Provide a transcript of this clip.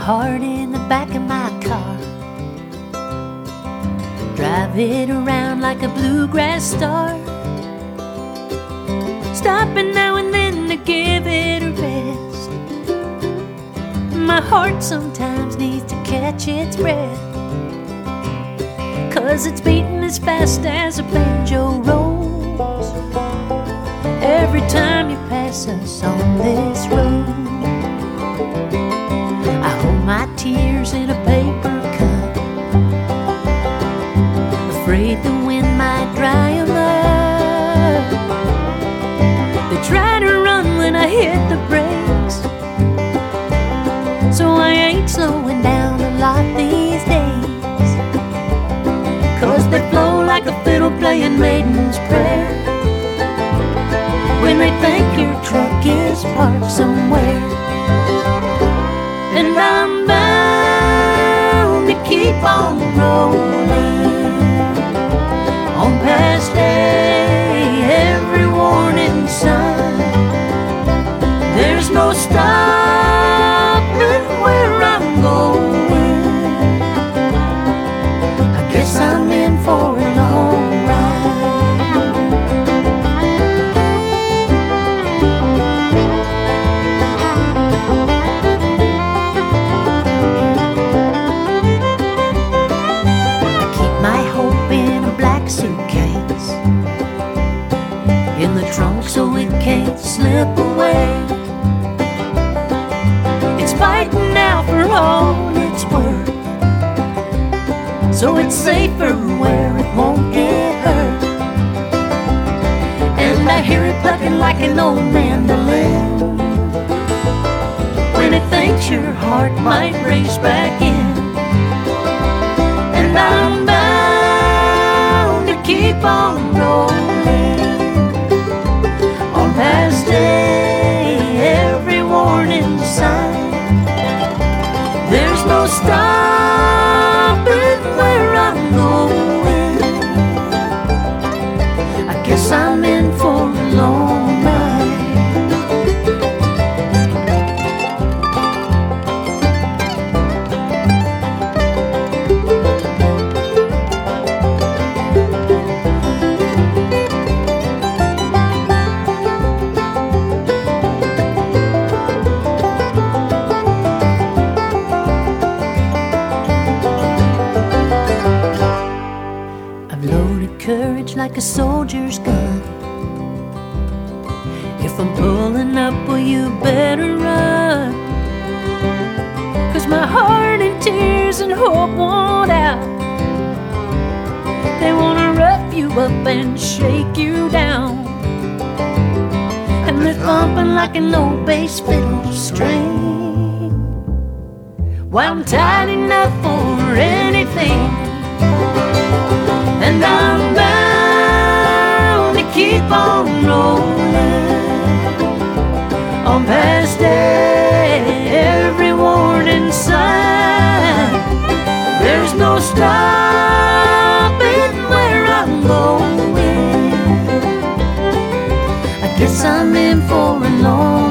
heart in the back of my car, drive it around like a bluegrass star, stopping now and then to give it a rest. My heart sometimes needs to catch its breath, 'cause it's beating as fast as a banjo rolls every time you pass us on this road. I hold my tears in a paper cup, afraid the wind might dry 'em up. They try to run when I hit the brakes, so I ain't slowing down a lot these days, 'cause they flow like a fiddle playing Maiden's Prayer when they think your truck is parked somewhere. And I'm bound to keep on rolling on past every warning sign. There's no stopping where I'm going. I guess I'm in for a long ride. I keep my hope in a black suitcase in the trunk so it can't slip away. It's fighting now for all it's worth, so it's safer where it won't get hurt. And I hear it plucking like an old mandolin when it thinks your heart might race back in. And I'm bound to keep on rolling on past every warning sign. There's no stopping where I'm going. I guess I'm in for a long ride. Courage like a soldier's gun. If I'm pulling up, well, you better run, 'cause my heart in tears and hope won't out. They wanna rough you up and shake you down, and they're thumping like an old bass fiddle string. Well, I'm tired enough for anything, and I'm bound to keep on rolling on past every warning sign. There's no stopping where I'm going. I guess I'm in for a long